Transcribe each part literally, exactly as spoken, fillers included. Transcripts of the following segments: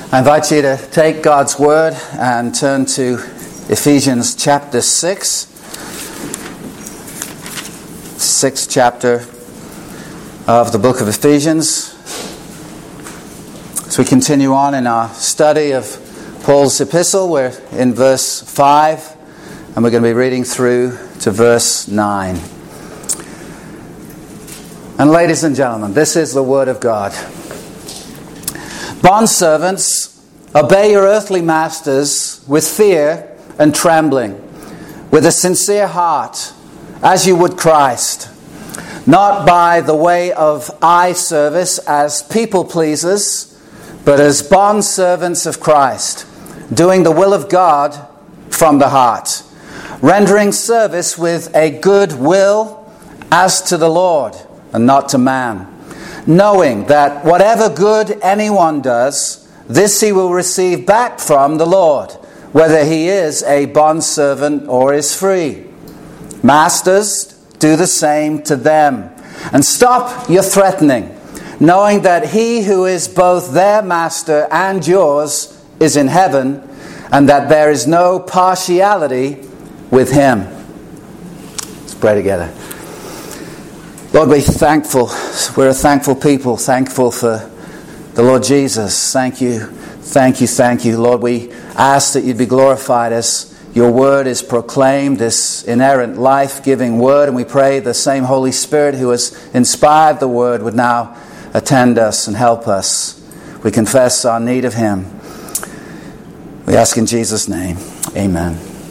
I invite you to take God's Word and turn to Ephesians chapter six. Sixth chapter of the book of Ephesians. As we continue on in our study of Paul's epistle, we're in verse five, and we're going to be reading through to verse nine. And ladies and gentlemen, this is the Word of God. Bondservants, obey your earthly masters with fear and trembling, with a sincere heart, as you would Christ, not by the way of eye service as people pleasers, but as bondservants of Christ, doing the will of God from the heart, rendering service with a good will as to the Lord and not to man, knowing that whatever good anyone does, this he will receive back from the Lord, whether he is a bondservant or is free. Masters, do the same to them, and stop your threatening, knowing that he who is both their master and yours is in heaven, and that there is no partiality with him. Let's pray together. Lord, we're thankful. We're a thankful people, thankful for the Lord Jesus. Thank you, thank you, thank you. Lord, we ask that you'd be glorified as your word is proclaimed, this inerrant, life-giving word, and we pray the same Holy Spirit who has inspired the word would now attend us and help us. We confess our need of him. We ask in Jesus' name, amen.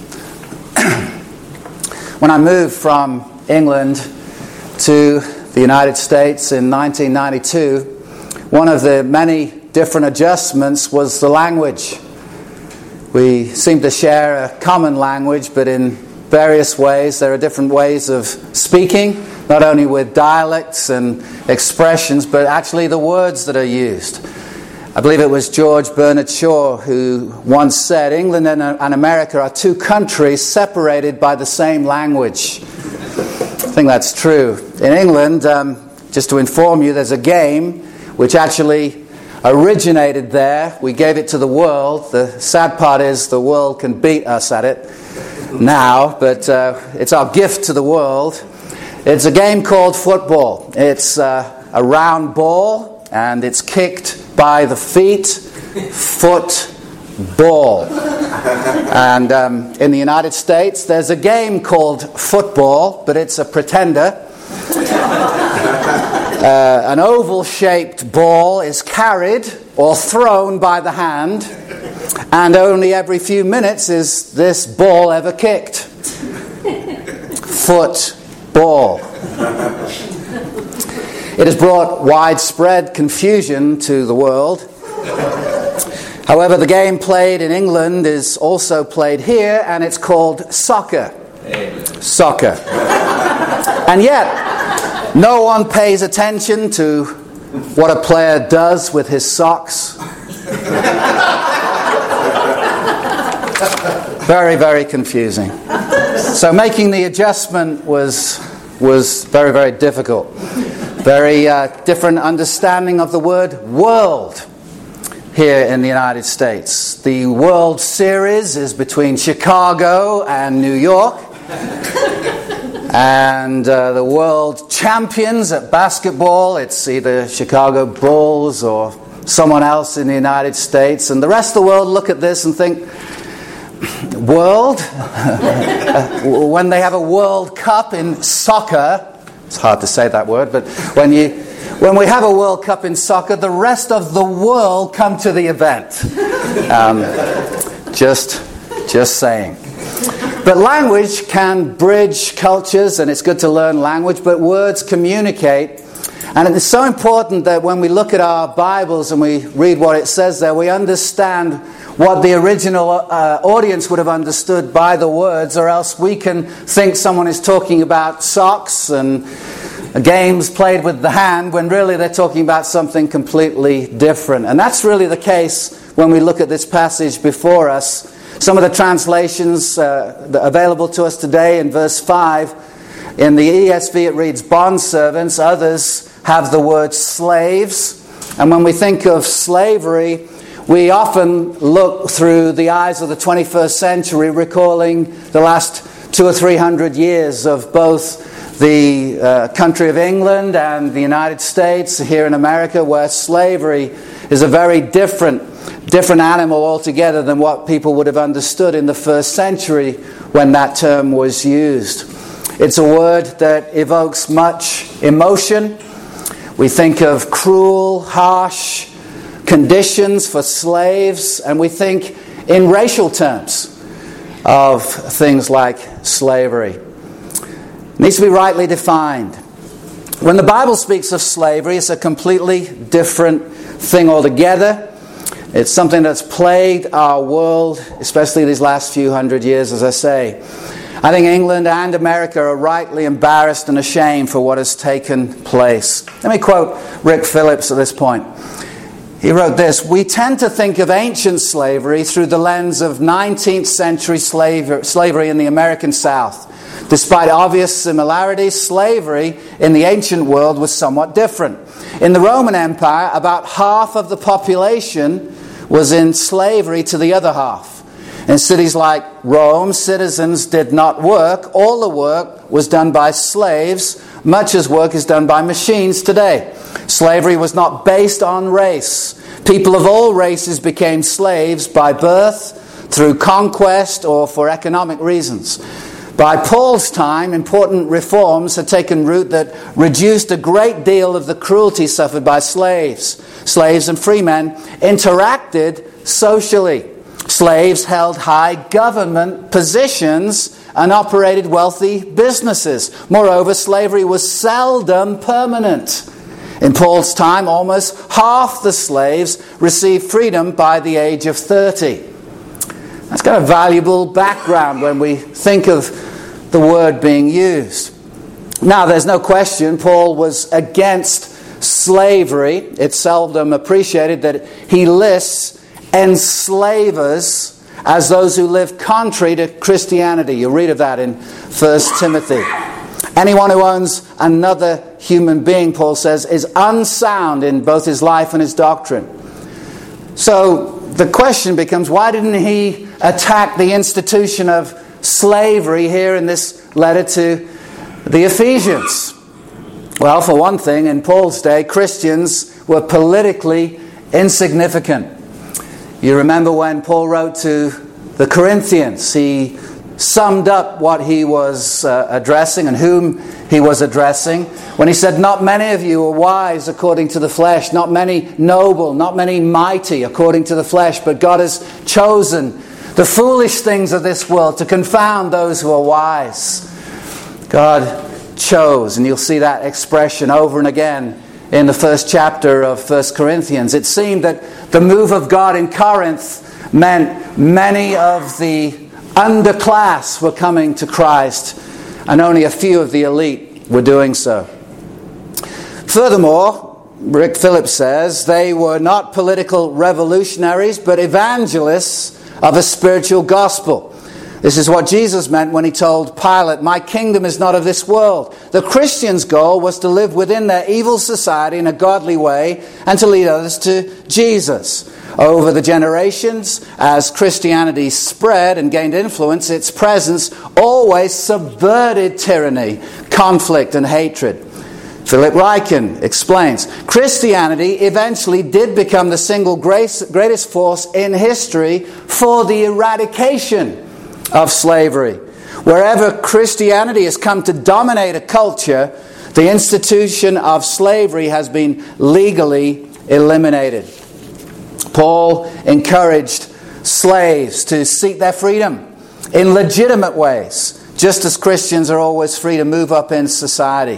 When I moved from England to the United States in nineteen ninety-two, one of the many different adjustments was the language. We seem to share a common language, but in various ways. There are different ways of speaking, not only with dialects and expressions, but actually the words that are used. I believe it was George Bernard Shaw who once said, England and, and America are two countries separated by the same language. I think that's true. In England, um, just to inform you, there's a game which actually originated there. We gave it to the world. The sad part is the world can beat us at it now, but uh, it's our gift to the world. It's a game called football. It's uh, a round ball, and it's kicked by the feet, foot, ball. And um, in the United States, there's a game called football, but it's a pretender. Uh, an oval-shaped ball is carried or thrown by the hand, and only every few minutes is this ball ever kicked. Football. It has brought widespread confusion to the world. However, the game played in England is also played here, and it's called soccer. Soccer. And yet, no one pays attention to what a player does with his socks. Very, very confusing. So making the adjustment was was very, very difficult. Very uh, different understanding of the word world here in the United States. The World Series is between Chicago and New York. And uh, the world champions at basketball, it's either Chicago Bulls or someone else in the United States. And the rest of the world look at this and think, world? When they have a World Cup in soccer, it's hard to say that word, but when you when we have a World Cup in soccer, the rest of the world come to the event. Um, just, just saying. But language can bridge cultures, and it's good to learn language, but words communicate. And it's so important that when we look at our Bibles and we read what it says there, we understand what the original uh, audience would have understood by the words, or else we can think someone is talking about socks and games played with the hand when really they're talking about something completely different. And that's really the case when we look at this passage before us. Some of the translations uh, available to us today in verse five, in the E S V it reads bondservants, others have the word slaves. And when we think of slavery, we often look through the eyes of the twenty-first century, recalling the last two or three hundred years of both the uh, country of England and the United States here in America, where slavery is a very different, different animal altogether than what people would have understood in the first century when that term was used. It's a word that evokes much emotion. We think of cruel, harsh conditions for slaves, and we think in racial terms of things like slavery. It needs to be rightly defined. When the Bible speaks of slavery, it's a completely different thing altogether. It's something that's plagued our world, especially these last few hundred years, as I say. I think England and America are rightly embarrassed and ashamed for what has taken place. Let me quote Rick Phillips at this point. He wrote this: "We tend to think of ancient slavery through the lens of nineteenth century slavery in the American South. Despite obvious similarities, slavery in the ancient world was somewhat different. In the Roman Empire, about half of the population was in slavery to the other half. In cities like Rome, citizens did not work. All the work was done by slaves, much as work is done by machines today. Slavery was not based on race. People of all races became slaves by birth, through conquest, or for economic reasons. By Paul's time, important reforms had taken root that reduced a great deal of the cruelty suffered by slaves. Slaves and freemen interacted socially. Slaves held high government positions and operated wealthy businesses. Moreover, slavery was seldom permanent. In Paul's time, almost half the slaves received freedom by the age of thirty. That's got a valuable background when we think of the word being used. Now, there's no question Paul was against slavery. It's seldom appreciated that he lists enslavers as those who live contrary to Christianity. You read of that in First Timothy. Anyone who owns another human being, Paul says, is unsound in both his life and his doctrine. So the question becomes, why didn't he attack the institution of slavery here in this letter to the Ephesians? Well, for one thing, in Paul's day, Christians were politically insignificant. You remember when Paul wrote to the Corinthians, he summed up what he was uh, addressing and whom he was addressing when he said, "Not many of you are wise according to the flesh, not many noble, not many mighty according to the flesh, but God has chosen the foolish things of this world to confound those who are wise." God chose, and you'll see that expression over and again in the first chapter of First Corinthians. It seemed that the move of God in Corinth meant many of the underclass were coming to Christ, and only a few of the elite were doing so. Furthermore, Rick Phillips says, they were not political revolutionaries, but evangelists of a spiritual gospel. This is what Jesus meant when he told Pilate, "My kingdom is not of this world." The Christians' goal was to live within their evil society in a godly way and to lead others to Jesus. Over the generations, as Christianity spread and gained influence, its presence always subverted tyranny, conflict, and hatred. Philip Ryken explains, Christianity eventually did become the single greatest force in history for the eradication of slavery. Wherever Christianity has come to dominate a culture, the institution of slavery has been legally eliminated. Paul encouraged slaves to seek their freedom in legitimate ways, just as Christians are always free to move up in society.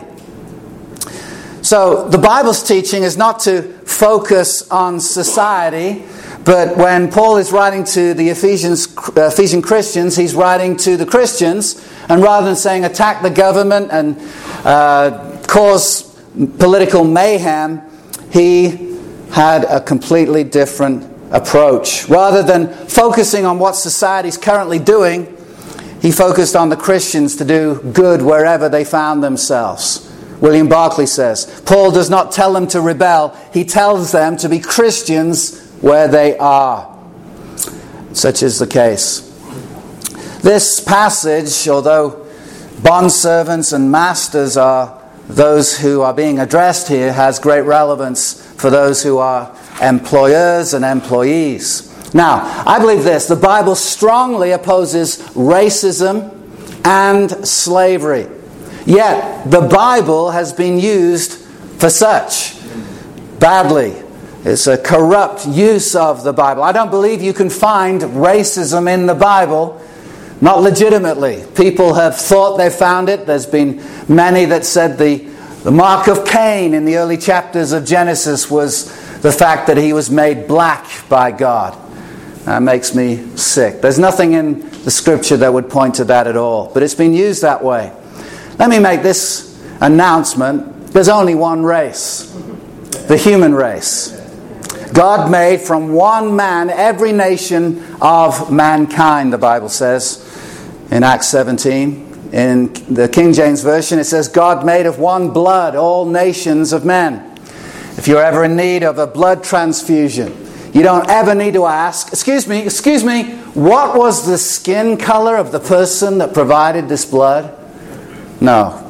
So the Bible's teaching is not to focus on society, but when Paul is writing to the Ephesians, uh, Ephesian Christians, he's writing to the Christians, and rather than saying attack the government and uh, cause political mayhem, he had a completely different approach. Rather than focusing on what society's currently doing, he focused on the Christians to do good wherever they found themselves. William Barclay says, Paul does not tell them to rebel, he tells them to be Christians where they are. Such is the case. This passage, although bondservants and masters are those who are being addressed here, has great relevance for those who are employers and employees. Now, I believe this: the Bible strongly opposes racism and slavery. Yet, the Bible has been used for such badly. It's a corrupt use of the Bible. I don't believe you can find racism in the Bible, not legitimately. People have thought they found it. There's been many that said the, the mark of Cain in the early chapters of Genesis was the fact that he was made black by God. That makes me sick. There's nothing in the Scripture that would point to that at all. But it's been used that way. Let me make this announcement. There's only one race. The human race. God made from one man every nation of mankind, the Bible says in Acts seventeen. In the King James Version it says, God made of one blood all nations of men. If you're ever in need of a blood transfusion, you don't ever need to ask, excuse me, excuse me, what was the skin color of the person that provided this blood? No.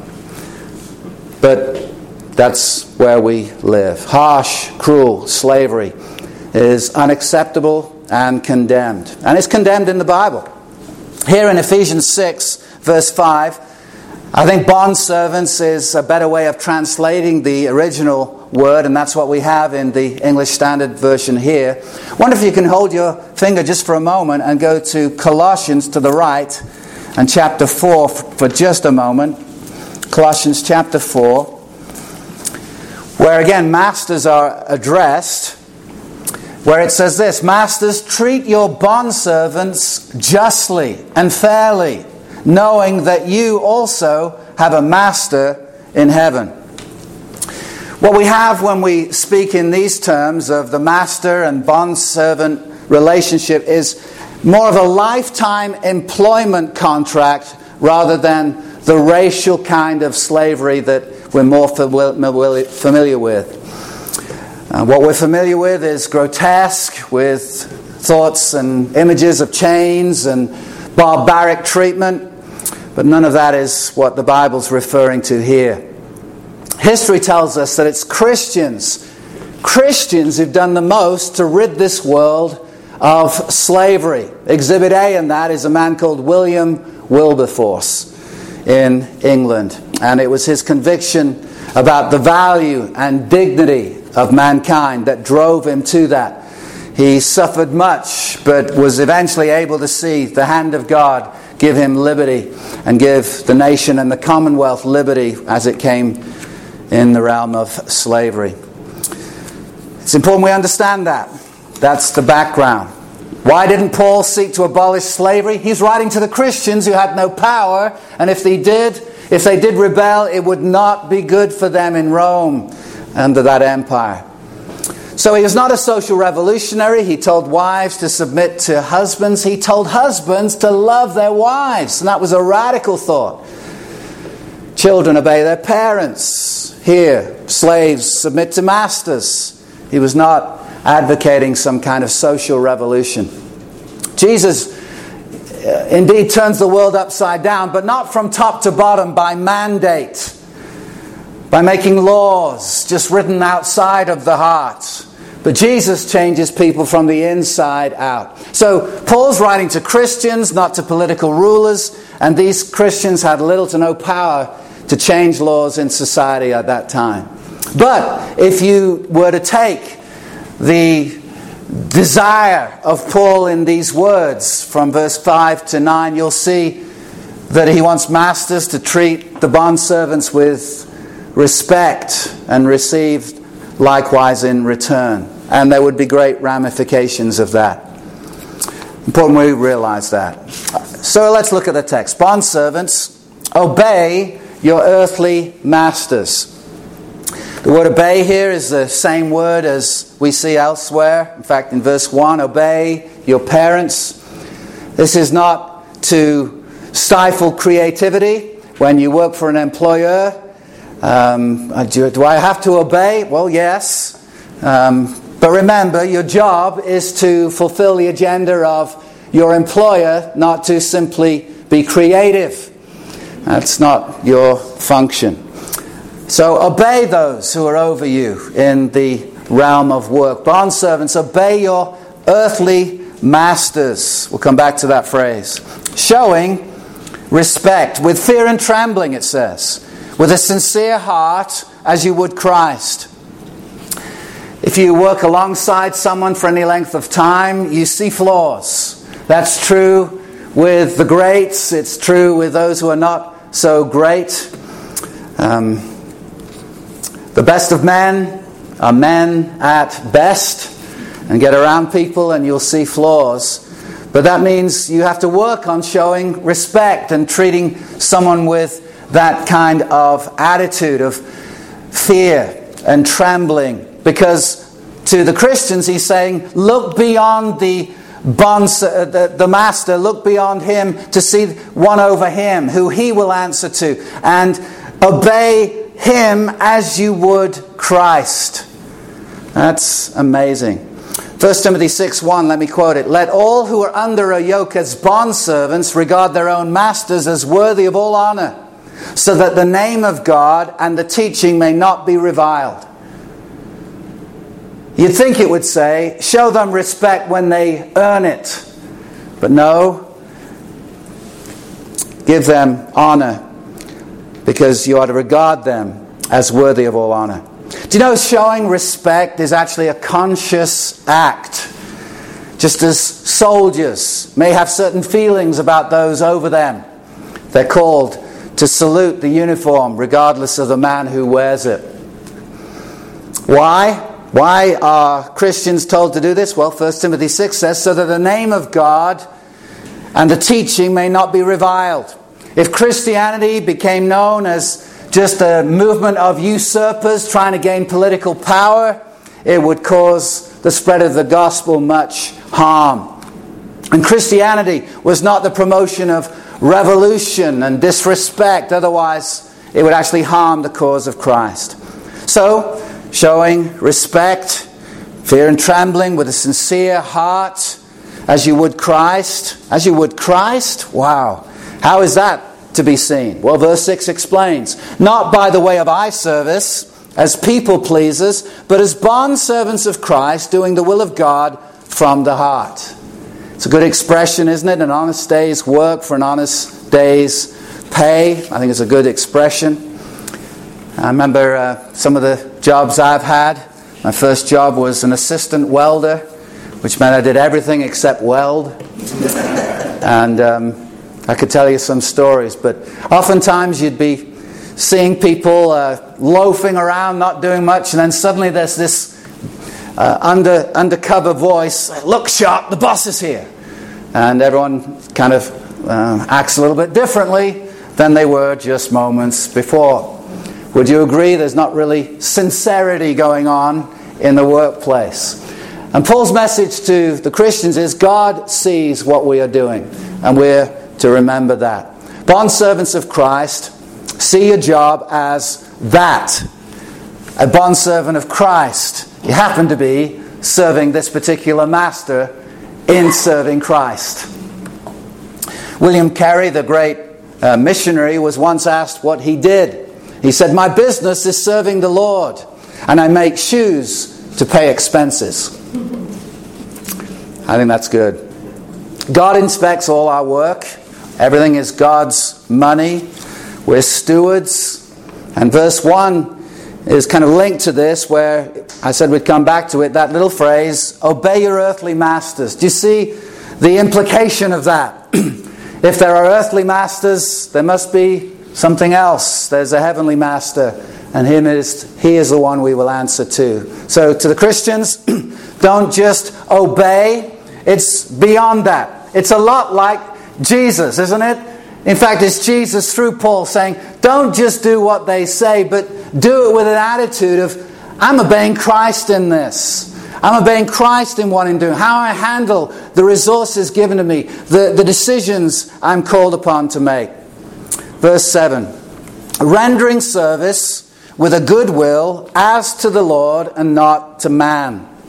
But that's where we live. Harsh, cruel slavery is unacceptable and condemned. And it's condemned in the Bible. Here in Ephesians six, verse five, I think bondservants is a better way of translating the original word, and that's what we have in the English Standard Version here. I wonder if you can hold your finger just for a moment and go to Colossians to the right and chapter four for just a moment. Colossians chapter four, where again masters are addressed, where it says this: Masters, treat your bondservants justly and fairly, knowing that you also have a master in heaven. What we have when we speak in these terms of the master and bondservant relationship is more of a lifetime employment contract rather than the racial kind of slavery that we're more familiar with. Uh, what we're familiar with is grotesque, with thoughts and images of chains and barbaric treatment, but none of that is what the Bible's referring to here. History tells us that it's Christians, Christians who've done the most to rid this world of slavery. Exhibit A in that is a man called William Wilberforce in England. And it was his conviction about the value and dignity of mankind that drove him to that. He suffered much, but was eventually able to see the hand of God give him liberty and give the nation and the Commonwealth liberty as it came in the realm of slavery. It's important we understand that. That's the background. Why didn't Paul seek to abolish slavery? He's writing to the Christians who had no power, and if they did, if they did rebel, it would not be good for them in Rome under that empire. So he was not a social revolutionary. He told wives to submit to husbands. He told husbands to love their wives, and that was a radical thought. Children obey their parents. Here, slaves submit to masters. He was not advocating some kind of social revolution. Jesus uh, indeed turns the world upside down, but not from top to bottom by mandate, by making laws just written outside of the heart. But Jesus changes people from the inside out. So Paul's writing to Christians, not to political rulers, and these Christians had little to no power to change laws in society at that time. But if you were to take the desire of Paul in these words from verse five to nine, you'll see that he wants masters to treat the bondservants with respect and receive likewise in return. And there would be great ramifications of that. Important we realize that. So let's look at the text. Bondservants, obey your earthly masters. The word obey here is the same word as we see elsewhere. In fact, in verse one, obey your parents. This is not to stifle creativity when you work for an employer. Um, do, do I have to obey? Well, yes. Um, But remember, your job is to fulfill the agenda of your employer, not to simply be creative. That's not your function. So obey those who are over you in the realm of work. Bondservants, obey your earthly masters. We'll come back to that phrase. Showing respect with fear and trembling, it says. With a sincere heart, as you would Christ. If you work alongside someone for any length of time, you see flaws. That's true with the greats. It's true with those who are not so great. Um, the best of men are men at best, and get around people and you'll see flaws. But that means you have to work on showing respect and treating someone with that kind of attitude of fear and trembling. Because to the Christians he's saying, look beyond the bond, the, the master, look beyond him to see one over him, who he will answer to, and obey him as you would Christ. That's amazing. First Timothy six one, let me quote it. Let all who are under a yoke as bondservants regard their own masters as worthy of all honor, so that the name of God and the teaching may not be reviled. You'd think it would say, show them respect when they earn it. But no, give them honor, because you are to regard them as worthy of all honor. Do you know showing respect is actually a conscious act? Just as soldiers may have certain feelings about those over them, they're called to salute the uniform regardless of the man who wears it. Why? Why are Christians told to do this? Well, First Timothy six says, so that the name of God and the teaching may not be reviled. If Christianity became known as just a movement of usurpers trying to gain political power, it would cause the spread of the gospel much harm. And Christianity was not the promotion of revolution and disrespect. Otherwise, it would actually harm the cause of Christ. So, showing respect, fear and trembling with a sincere heart, as you would Christ. As you would Christ? Wow. How is that to be seen? Well, verse six explains. Not by the way of eye service, as people pleasers, but as bondservants of Christ, doing the will of God from the heart. It's a good expression, isn't it? An honest day's work for an honest day's pay. I think it's a good expression. I remember uh, some of the jobs I've had. My first job was an assistant welder, which meant I did everything except weld. And um, I could tell you some stories, but oftentimes you'd be seeing people uh, loafing around, not doing much, and then suddenly there's this uh, under undercover voice, look sharp, the boss is here. And everyone kind of uh, acts a little bit differently than they were just moments before. Would you agree there's not really sincerity going on in the workplace? And Paul's message to the Christians is God sees what we are doing, and we're to remember that. Bondservants of Christ, see your job as that. A bondservant of Christ. You happen to be serving this particular master in serving Christ. William Carey, the great uh, missionary, was once asked what he did. He said, my business is serving the Lord, and I make shoes to pay expenses. I think that's good. God inspects all our work. Everything is God's money. We're stewards. And verse one is kind of linked to this, where I said we'd come back to it, that little phrase, obey your earthly masters. Do you see the implication of that? If there are earthly masters, there must be something else. There's a heavenly master, and him is, he is the one we will answer to. So to the Christians, don't just obey. It's beyond that. It's a lot like Jesus, isn't it? In fact, it's Jesus through Paul saying, don't just do what they say, but do it with an attitude of, I'm obeying Christ in this. I'm obeying Christ in what I'm doing. How I handle the resources given to me, the, the decisions I'm called upon to make. Verse seven, rendering service with a good will as to the Lord and not to man.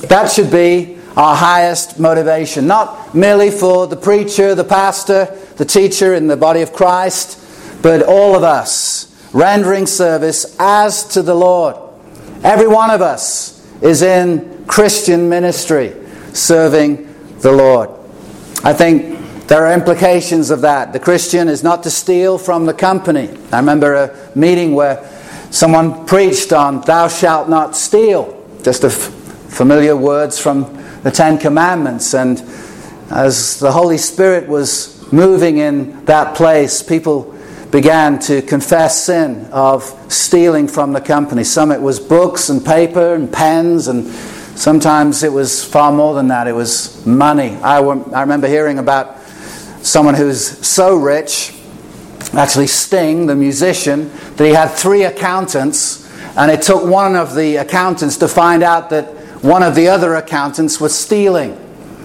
That should be our highest motivation, not merely for the preacher, the pastor, the teacher in the body of Christ, but all of us rendering service as to the Lord. Every one of us is in Christian ministry, serving the Lord. I think there are implications of that. The Christian is not to steal from the company. I remember a meeting where someone preached on "thou shalt not steal," just a f- familiar words from the Ten Commandments. And as the Holy Spirit was moving in that place, people began to confess sin of stealing from the company. Some it was books and paper and pens, and sometimes it was far more than that. It was money. I, I remember hearing about someone who's so rich, actually Sting, the musician, that he had three accountants, and it took one of the accountants to find out that one of the other accountants was stealing.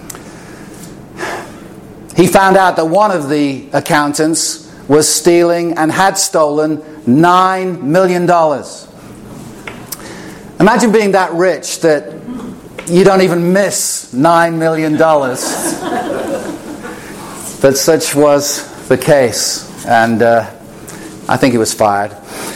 He found out that one of the accountants was stealing and had stolen nine million dollars. Imagine being that rich that you don't even miss nine million dollars. But such was the case, and uh, I think he was fired.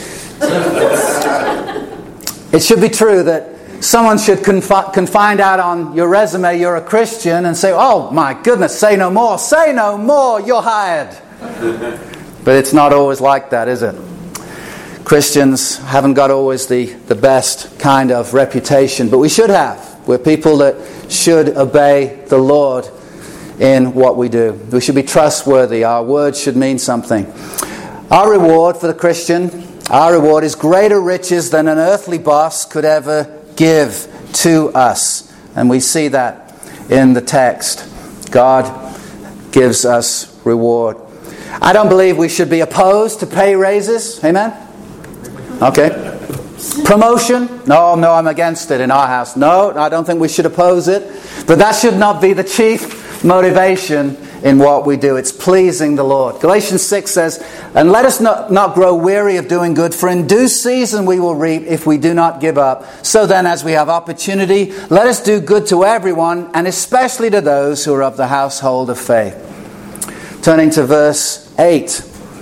It should be true that someone should conf- can find out on your resume you're a Christian and say, "Oh my goodness, say no more, say no more, you're hired." But it's not always like that, is it? Christians haven't got always the, the best kind of reputation, but we should have. We're people that should obey the Lord in what we do. We should be trustworthy. Our words should mean something. Our reward for the Christian, our reward is greater riches than an earthly boss could ever give to us. And we see that in the text. God gives us reward. I don't believe we should be opposed to pay raises. Amen? Okay. Promotion? No, no, I'm against it in our house. No, I don't think we should oppose it. But that should not be the chief motivation in what we do. It's pleasing the Lord. Galatians six says, "And let us not, not grow weary of doing good, for in due season we will reap if we do not give up. So then, as we have opportunity, let us do good to everyone, and especially to those who are of the household of faith." Turning to verse eight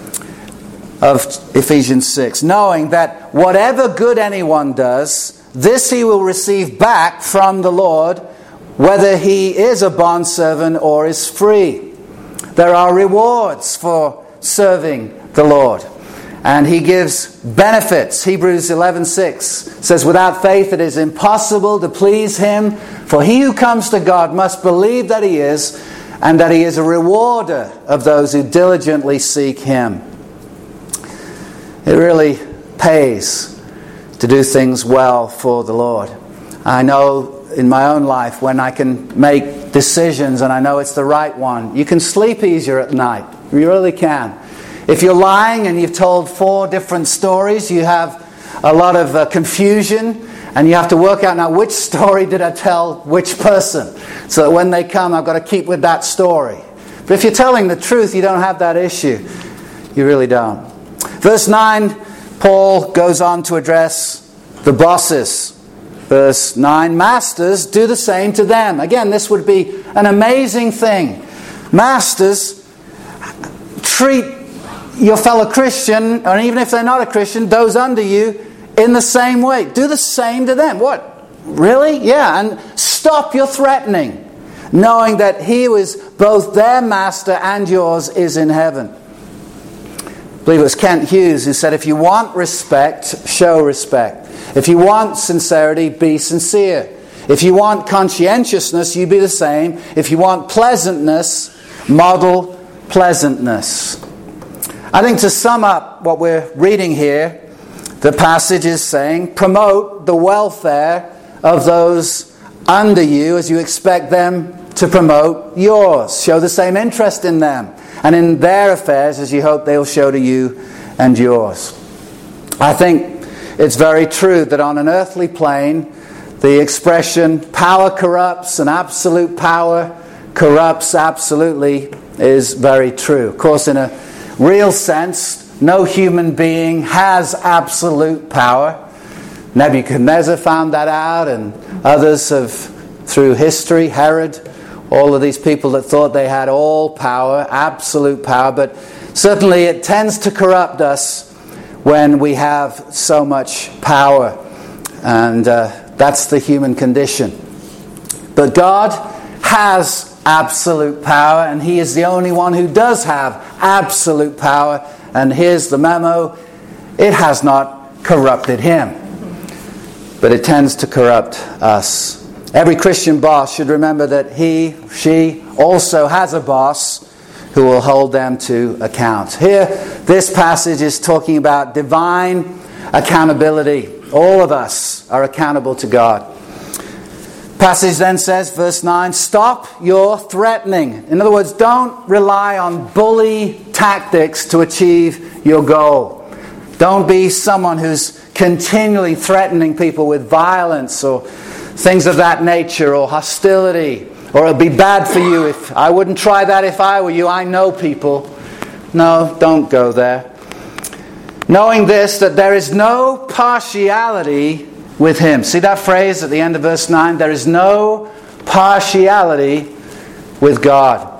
of Ephesians six. "Knowing that whatever good anyone does, this he will receive back from the Lord, whether he is a bondservant or is free." There are rewards for serving the Lord, and he gives benefits. Hebrews eleven six says, "Without faith it is impossible to please him, for he who comes to God must believe that he is, and that he is a rewarder of those who diligently seek him." It really pays to do things well for the Lord. I know in my own life when I can make decisions and I know it's the right one, you can sleep easier at night. You really can. If you're lying and you've told four different stories, you have a lot of uh, confusion, and you have to work out now which story did I tell which person, so that when they come I've got to keep with that story. But if you're telling the truth, you don't have that issue. You really don't. Verse nine, Paul goes on to address the bosses. Verse nine, "Masters, do the same to them." Again, this would be an amazing thing. Masters, treat your fellow Christian, or even if they're not a Christian, those under you, in the same way. Do the same to them. What? Really? Yeah. And stop your threatening, knowing that he who is both their master and yours is in heaven. I believe it was Kent Hughes who said, "If you want respect, show respect. If you want sincerity, be sincere. If you want conscientiousness, you be the same. If you want pleasantness, model pleasantness." I think to sum up what we're reading here, the passage is saying, promote the welfare of those under you as you expect them to promote yours. Show the same interest in them and in their affairs as you hope they'll show to you and yours. I think it's very true that on an earthly plane, the expression "power corrupts" and "absolute power corrupts absolutely" is very true. Of course, in a real sense, no human being has absolute power. Nebuchadnezzar found that out, and others have through history, Herod, all of these people that thought they had all power, absolute power, but certainly it tends to corrupt us when we have so much power, and uh, that's the human condition. But God has absolute power, and He is the only one who does have absolute power, and here's the memo: it has not corrupted Him, but it tends to corrupt us. Every Christian boss should remember that he, she also has a boss who will hold them to account. Here, this passage is talking about divine accountability. All of us are accountable to God. Passage then says, verse nine, stop your threatening. In other words, don't rely on bully tactics to achieve your goal. Don't be someone who's continually threatening people with violence or things of that nature, or hostility, or it'll be bad for you. If I wouldn't try that if I were you. I know people. No, don't go there. Knowing this, that there is no partiality with Him. See that phrase at the end of verse nine? There is no partiality with God.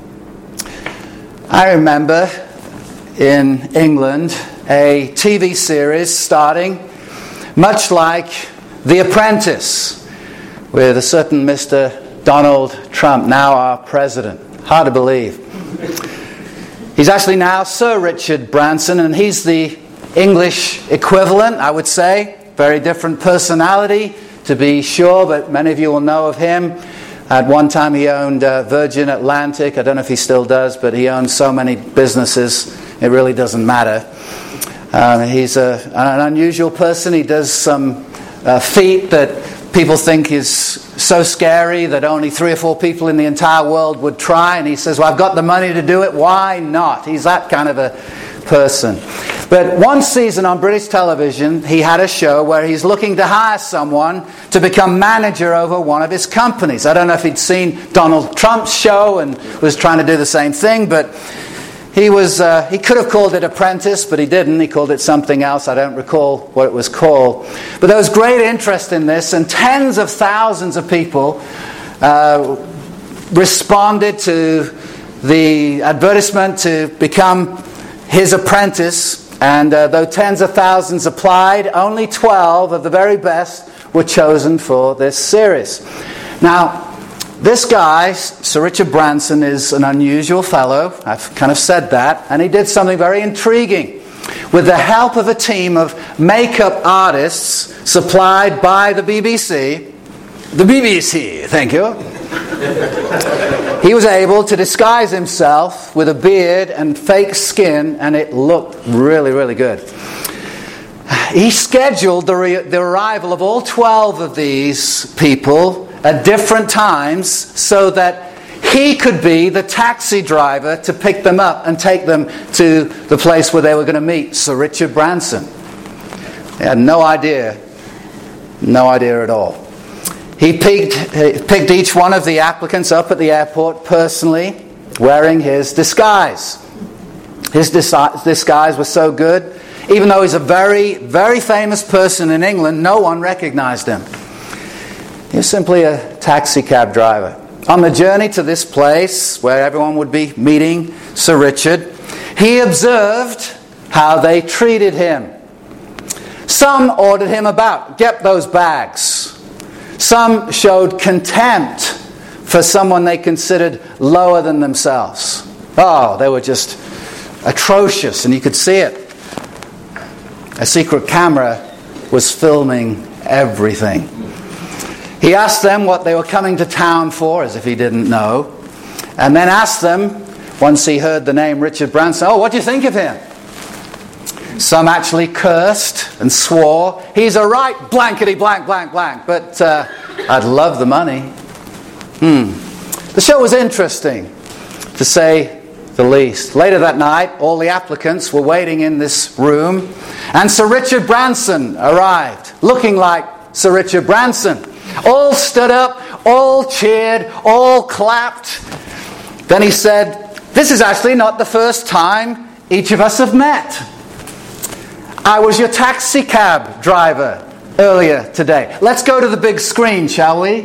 I remember in England a T V series starting much like The Apprentice, with a certain Mister Donald Trump, now our president. Hard to believe. He's actually now Sir Richard Branson, and he's the English equivalent, I would say. Very different personality, to be sure, but many of you will know of him. At one time he owned uh, Virgin Atlantic. I don't know if he still does, but he owns so many businesses, it really doesn't matter. Uh, he's a, an unusual person. He does some uh, feat that people think is so scary that only three or four people in the entire world would try. And he says, well, I've got the money to do it. Why not? He's that kind of a person. But one season on British television, he had a show where he's looking to hire someone to become manager over one of his companies. I don't know if he'd seen Donald Trump's show and was trying to do the same thing, but He was. Uh, he could have called it Apprentice, but he didn't. He called it something else. I don't recall what it was called. But there was great interest in this, and tens of thousands of people uh, responded to the advertisement to become his apprentice. And uh, though tens of thousands applied, only twelve of the very best were chosen for this series. Now, this guy, Sir Richard Branson, is an unusual fellow. I've kind of said that. And he did something very intriguing. With the help of a team of makeup artists supplied by the B B C, the B B C, thank you, he was able to disguise himself with a beard and fake skin, and it looked really, really good. He scheduled the, re- the arrival of all twelve of these people at different times so that he could be the taxi driver to pick them up and take them to the place where they were going to meet Sir Richard Branson. He had no idea, no idea at all. He picked, he picked each one of the applicants up at the airport personally, wearing his disguise. His dis- disguise was so good, even though he's a very, very famous person in England, no one recognized him. He was simply a taxi cab driver. On the journey to this place where everyone would be meeting Sir Richard, he observed how they treated him. Some ordered him about, get those bags. Some showed contempt for someone they considered lower than themselves. Oh, they were just atrocious, and you could see it. A secret camera was filming everything. He asked them what they were coming to town for, as if he didn't know, and then asked them, once he heard the name Richard Branson, oh, what do you think of him? Some actually cursed and swore, he's a right blankety blank blank blank, but uh, I'd love the money. Hmm. The show was interesting, to say the least. Later that night, all the applicants were waiting in this room, and Sir Richard Branson arrived, looking like Sir Richard Branson. All stood up, all cheered, all clapped. Then he said, this is actually not the first time each of us have met. I was your taxi cab driver earlier today. Let's go to the big screen, shall we?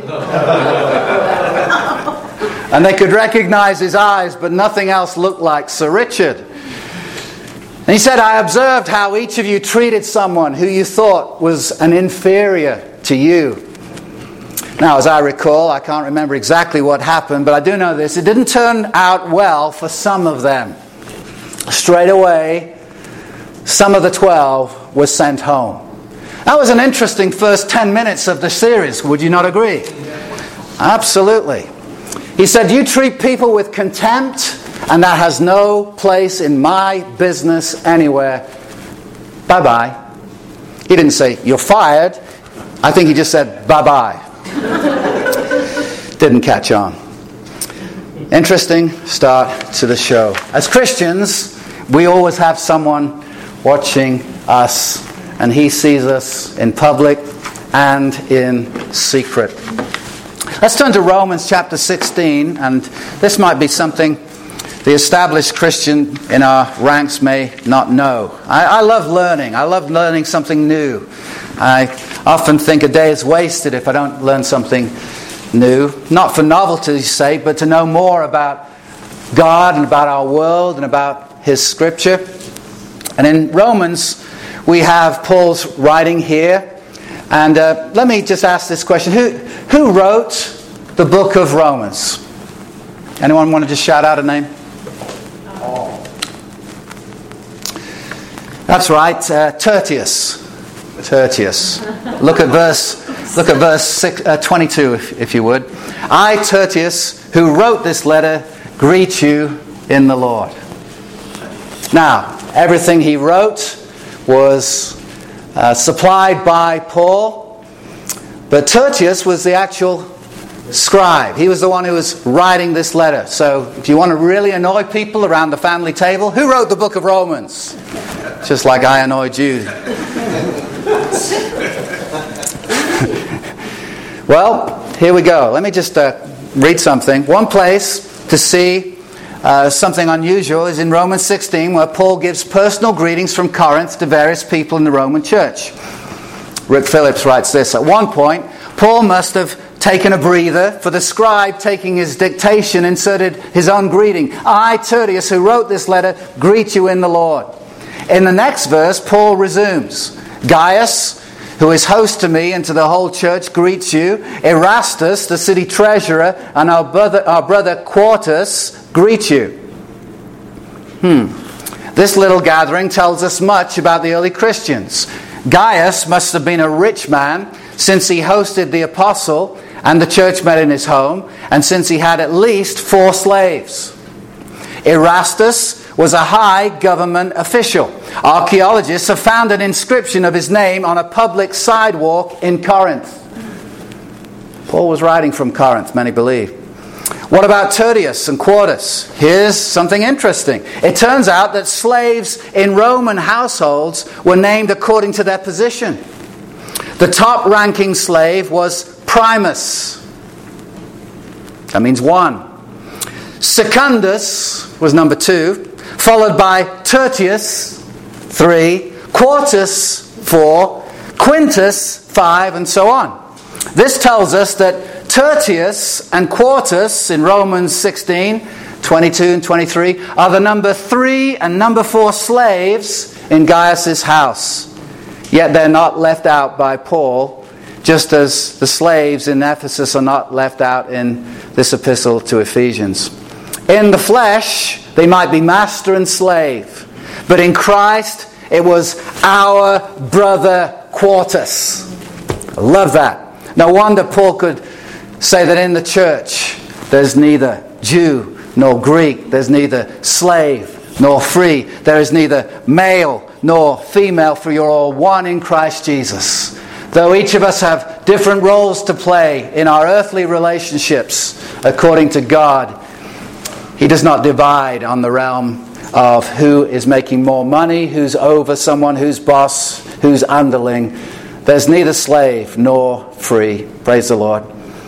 And they could recognize his eyes, but nothing else looked like Sir Richard. And he said, I observed how each of you treated someone who you thought was an inferior to you. Now, as I recall, I can't remember exactly what happened, but I do know this. It didn't turn out well for some of them. Straight away, some of the twelve were sent home. That was an interesting first ten minutes of the series, would you not agree? Absolutely. He said, you treat people with contempt, and that has no place in my business anywhere. Bye-bye. He didn't say, you're fired. I think he just said, bye-bye. Didn't catch on. Interesting start to the show. As Christians, we always have someone watching us, and he sees us in public and in secret. Let's turn to Romans chapter sixteen, and this might be something the established Christian in our ranks may not know. I, I love learning. I love learning something new. I often think a day is wasted if I don't learn something new. Not for novelty's sake, but to know more about God and about our world and about His Scripture. And in Romans, we have Paul's writing here. And uh, let me just ask this question. Who, who wrote the book of Romans? Anyone want to just shout out a name? Paul. That's right, uh, Tertius. Tertius. Look at verse look at verse six, uh, twenty-two, if, if you would. I, Tertius, who wrote this letter, greet you in the Lord. Now, everything he wrote was uh, supplied by Paul, but Tertius was the actual scribe. He was the one who was writing this letter. So, if you want to really annoy people around the family table, who wrote the book of Romans? Just like I annoyed you. Well, here we go. Let me just uh, read something. One place to see uh, something unusual is in Romans sixteen, where Paul gives personal greetings from Corinth to various people in the Roman church. Rick Phillips writes this. At one point, Paul must have taken a breather, for the scribe taking his dictation inserted his own greeting. I, Tertius, who wrote this letter, greet you in the Lord. In the next verse, Paul resumes. Gaius, who is host to me and to the whole church, greets you. Erastus, the city treasurer, and our brother, our brother Quartus greet you. Hmm. This little gathering tells us much about the early Christians. Gaius must have been a rich man, since he hosted the apostle and the church met in his home, and since he had at least four slaves. Erastus was a high government official. Archaeologists have found an inscription of his name on a public sidewalk in Corinth. Paul was writing from Corinth, many believe. What about Tertius and Quartus? Here's something interesting. It turns out that slaves in Roman households were named according to their position. The top-ranking slave was Primus. That means one. Secundus was number two, followed by Tertius, three, Quartus, four, Quintus, five, and so on. This tells us that Tertius and Quartus in Romans sixteen, twenty-two and twenty-three are the number three and number four slaves in Gaius' house. Yet they're not left out by Paul, just as the slaves in Ephesus are not left out in this epistle to Ephesians. In the flesh, they might be master and slave, but in Christ, it was our brother Quartus. I love that. No wonder Paul could say that in the church, there's neither Jew nor Greek, there's neither slave nor free, there is neither male nor female, for you're all one in Christ Jesus. Though each of us have different roles to play in our earthly relationships according to God, He does not divide on the realm of who is making more money, who's over someone, who's boss, who's underling. There's neither slave nor free. Praise the Lord.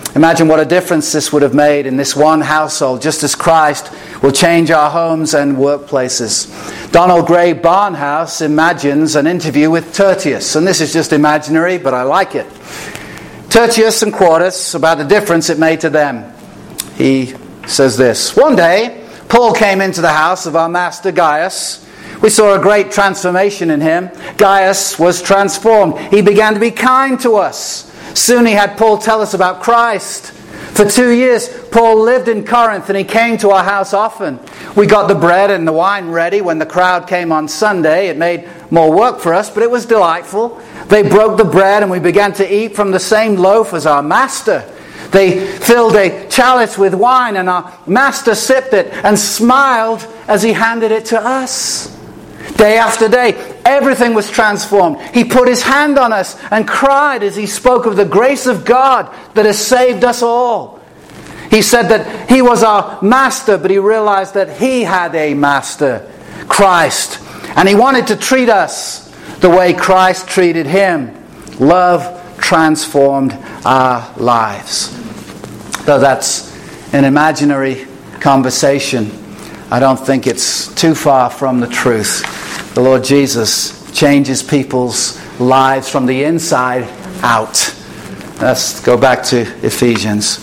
Imagine what a difference this would have made in this one household, just as Christ will change our homes and workplaces. Donald Gray Barnhouse imagines an interview with Tertius, and this is just imaginary, but I like it. Tertius and Quartus, about the difference it made to them. He says this: "One day, Paul came into the house of our master Gaius. We saw a great transformation in him. Gaius was transformed. He began to be kind to us. Soon he had Paul tell us about Christ. For two years, Paul lived in Corinth and he came to our house often. We got the bread and the wine ready when the crowd came on Sunday. It made more work for us, but it was delightful. They broke the bread and we began to eat from the same loaf as our master. They filled a chalice with wine and our master sipped it and smiled as he handed it to us. Day after day, everything was transformed. He put his hand on us and cried as he spoke of the grace of God that has saved us all. He said that he was our master, but he realized that he had a master, Christ. And he wanted to treat us the way Christ treated him. Love transformed our lives." Though that's an imaginary conversation, I don't think it's too far from the truth. The Lord Jesus changes people's lives from the inside out. Let's go back to Ephesians.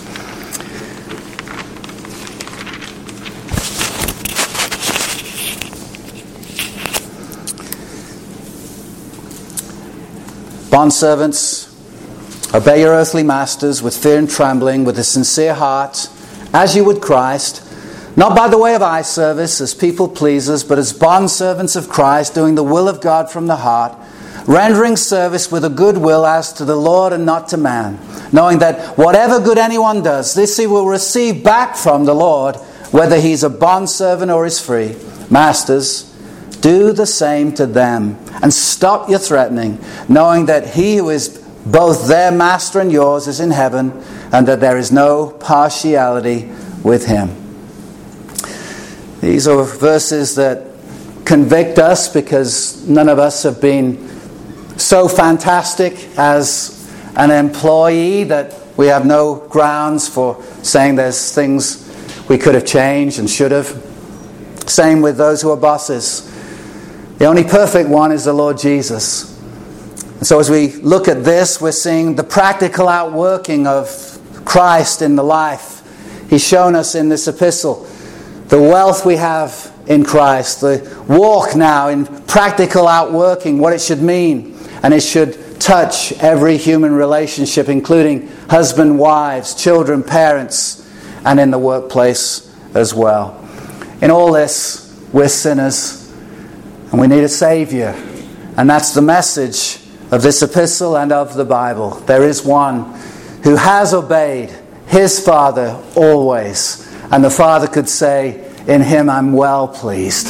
Bondservants, obey your earthly masters with fear and trembling, with a sincere heart, as you would Christ, not by the way of eye service as people pleasers, but as bondservants of Christ, doing the will of God from the heart, rendering service with a good will as to the Lord and not to man, knowing that whatever good anyone does, this he will receive back from the Lord, whether he's a bondservant or is free. Masters, do the same to them, and stop your threatening, knowing that he who is both their master and yours is in heaven, and that there is no partiality with him. These are verses that convict us because none of us have been so fantastic as an employee that we have no grounds for saying there's things we could have changed and should have. Same with those who are bosses. The only perfect one is the Lord Jesus. And so as we look at this, we're seeing the practical outworking of Christ in the life. He's shown us in this epistle the wealth we have in Christ, the walk now in practical outworking, what it should mean. And it should touch every human relationship, including husband, wives, children, parents, and in the workplace as well. In all this, we're sinners and we need a Savior. And that's the message of this epistle and of the Bible. There is one who has obeyed his Father always. And the Father could say, "In him I'm well pleased."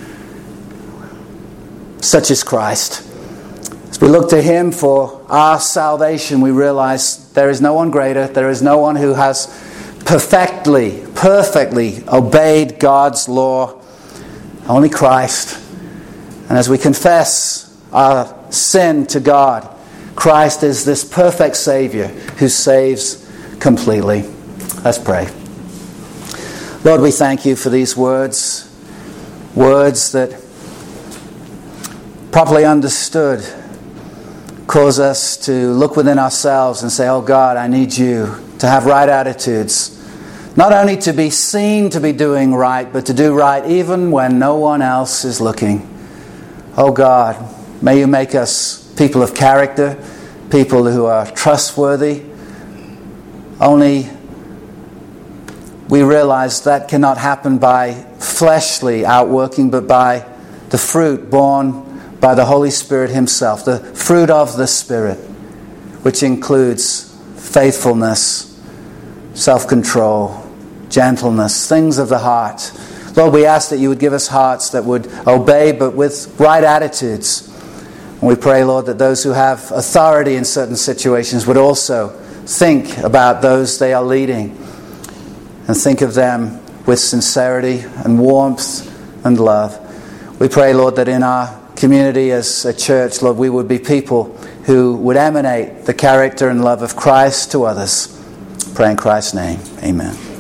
Such is Christ. As we look to him for our salvation, we realize there is no one greater. There is no one who has perfectly, perfectly obeyed God's law. Only Christ. And as we confess our sin to God, Christ is this perfect Savior who saves completely. Let's pray. Lord, we thank you for these words, words that, properly understood, cause us to look within ourselves and say, "Oh God, I need you to have right attitudes, not only to be seen to be doing right, but to do right even when no one else is looking." Oh God, may you make us people of character, people who are trustworthy. Only we realize that cannot happen by fleshly outworking, but by the fruit born by the Holy Spirit himself, the fruit of the Spirit, which includes faithfulness, self-control, gentleness, things of the heart. Lord, we ask that you would give us hearts that would obey, but with right attitudes. And we pray, Lord, that those who have authority in certain situations would also think about those they are leading and think of them with sincerity and warmth and love. We pray, Lord, that in our community as a church, Lord, we would be people who would emanate the character and love of Christ to others. Pray in Christ's name. Amen.